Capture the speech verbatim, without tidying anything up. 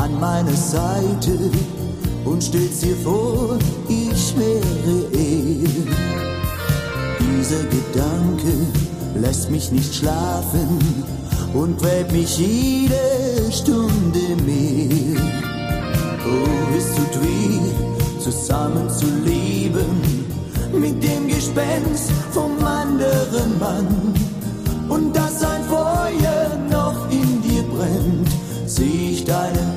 an meiner Seite und stellst dir vor, ich wäre er. Dieser Gedanke lässt mich nicht schlafen und quält mich jede Stunde mehr. Oh, es tut weh, zusammen zu leben mit dem Gespenst vom anderen Mann. Und dass ein Feuer noch in dir brennt, sieh ich deine